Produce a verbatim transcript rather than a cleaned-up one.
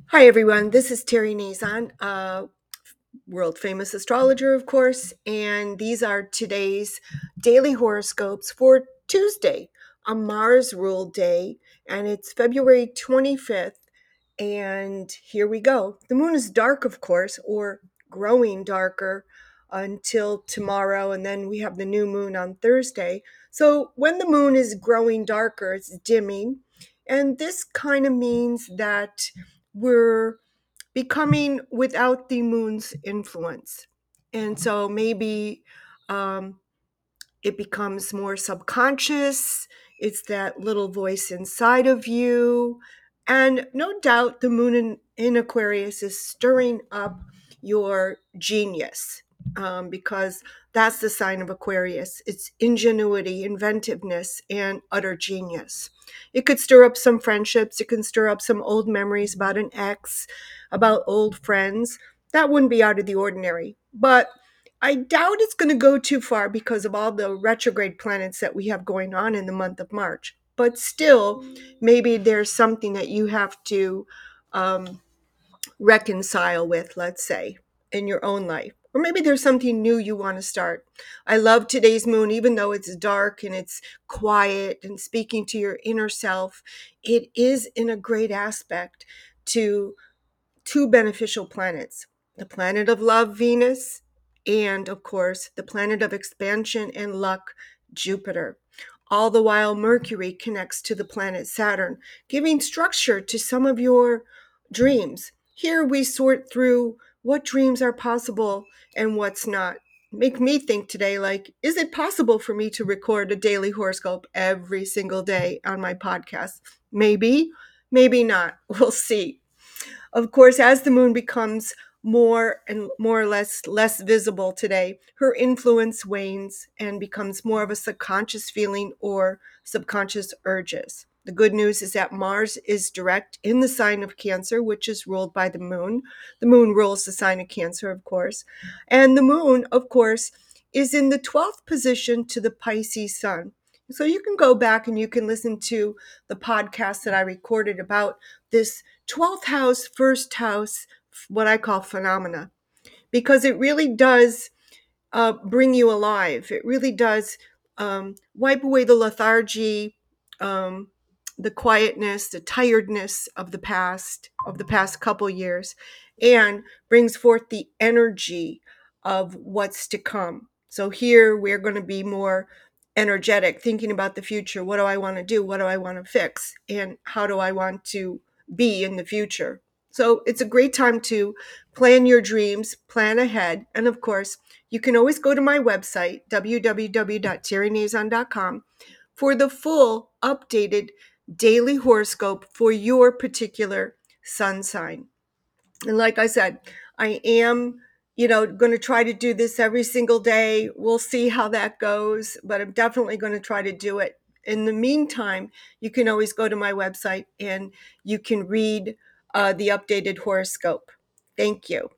Hi, everyone. This is Terry Nazon, a world famous astrologer, of course, and these are today's daily horoscopes for Tuesday, a Mars ruled day, and it's February twenty-fifth. And here we go. The moon is dark, of course, or growing darker until tomorrow, and then we have the new moon on Thursday. So when the moon is growing darker, it's dimming, and this kind of means that we're becoming without the moon's influence. And so maybe um, it becomes more subconscious. It's that little voice inside of you. And no doubt the moon in, in Aquarius is stirring up your genius, um, because that's the sign of Aquarius. It's ingenuity, inventiveness, and utter genius. It could stir up some friendships. It can stir up some old memories about an ex, about old friends. That wouldn't be out of the ordinary. But I doubt it's going to go too far because of all the retrograde planets that we have going on in the month of March. But still, maybe there's something that you have to um, reconcile with, let's say, in your own life. Or maybe there's something new you want to start. I love today's moon, even though it's dark and it's quiet and speaking to your inner self. It is in a great aspect to two beneficial planets: the planet of love, Venus, and of course, the planet of expansion and luck, Jupiter. All the while, Mercury connects to the planet Saturn, giving structure to some of your dreams. Here we sort through what dreams are possible and what's not. Make me think today, like, is it possible for me to record a daily horoscope every single day on my podcast? Maybe, maybe not. We'll see. Of course, as the moon becomes more and more or less less visible today, her influence wanes and becomes more of a subconscious feeling or subconscious urges. The good news is that Mars is direct in the sign of Cancer, which is ruled by the moon. The moon rules the sign of Cancer, of course. And the moon, of course, is in the twelfth position to the Pisces sun. So you can go back and you can listen to the podcast that I recorded about this twelfth house, first house, what I call phenomena, because it really does uh, bring you alive. It really does um, wipe away the lethargy, um, the quietness, the tiredness of the past, of the past couple years, and brings forth the energy of what's to come. So here we're going to be more energetic, thinking about the future. What do I want to do? What do I want to fix? And how do I want to be in the future? So it's a great time to plan your dreams, plan ahead, and of course, you can always go to my website, w w w dot terry nazon dot com, for the full updated daily horoscope for your particular sun sign. And like I said, I am, you know, going to try to do this every single day. We'll see how that goes, but I'm definitely going to try to do it. In the meantime, you can always go to my website and you can read uh, the updated horoscope. Thank you.